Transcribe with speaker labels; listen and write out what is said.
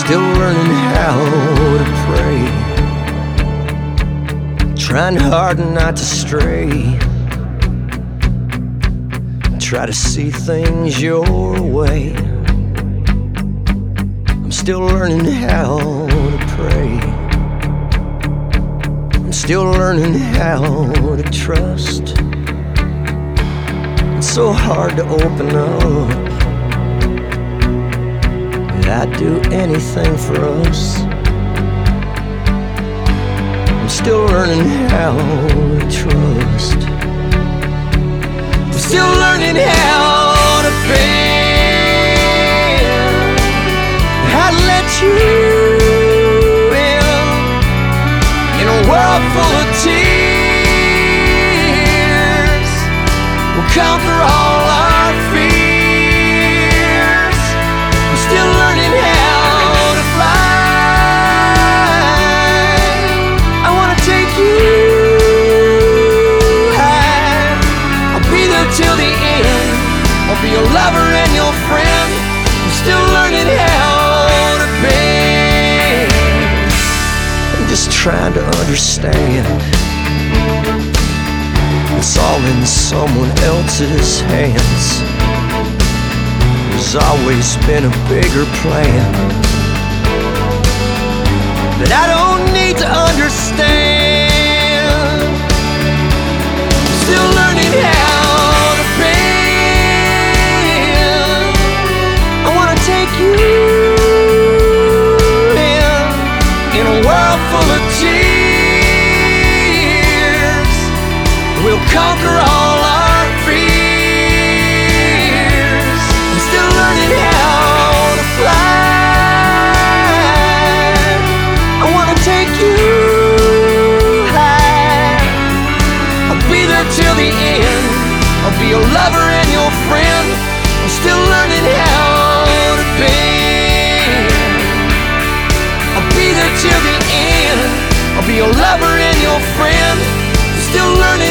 Speaker 1: Still learning how to pray, trying hard not to stray. Try to see things your way. I'm still learning how to pray. I'm still learning how to trust. It's so hard to open up. I'd do anything for us. I'm still learning how to trust. I'm still learning how to bend, how to let you in a world full of tears. We'll conquer all our fears. I'm still learning how to fly. I wanna take you high. I'll be there till the end. I'll be your lover and your friend. I'm still learning how to bend. I'm just trying to understand. It's all in someone else's hands. There's always been a bigger plan that I don't need to understand. I'm still learning how to bend. I wanna take you in a world full of tears. We'll conquer all our fears. I'm still learning how to fly. I wanna take you high. I'll be there till the end. I'll be your lover and your friend. I'm still learning how to bend. I'll be there till the end. I'll be your lover and your friend. I'm still learning